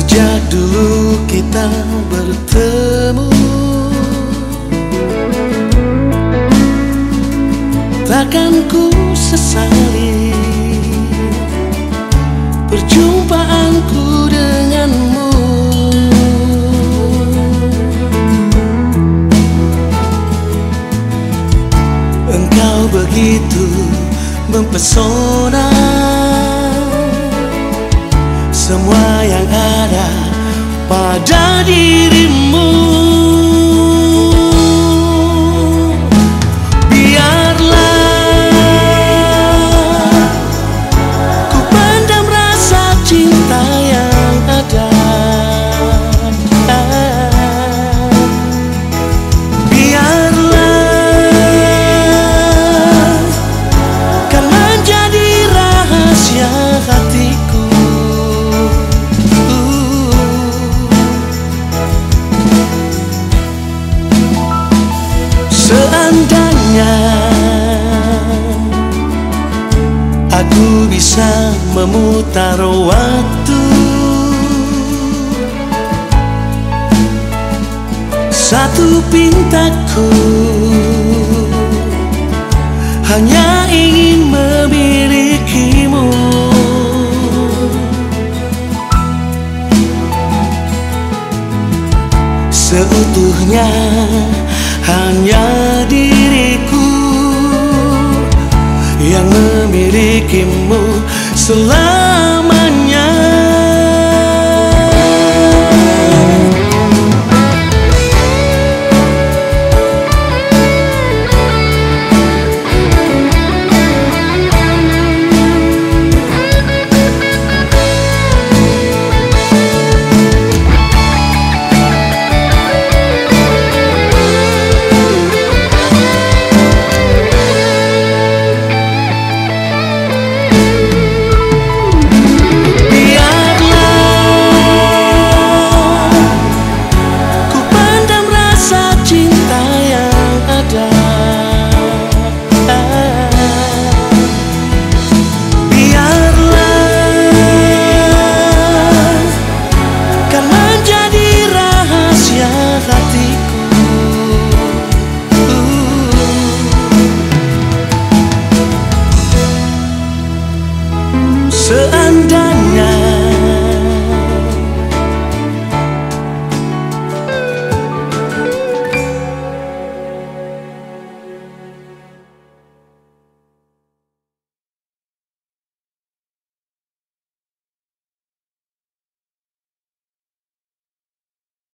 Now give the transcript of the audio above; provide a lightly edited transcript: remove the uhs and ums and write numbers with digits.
Sejak dulu kita bertemu, takkan ku sesali perjumpaanku denganmu. Engkau begitu mempesona, semua yang ada pada dirimu. Biarlah ku pendam rasa cinta yang ada. Biarlah kan menjadi rahasia hatiku. Seandainya aku bisa memutar waktu, satu pintaku hanya ingin memilikimu. Seutuhnya hanya diriku yang memilikimu selalu.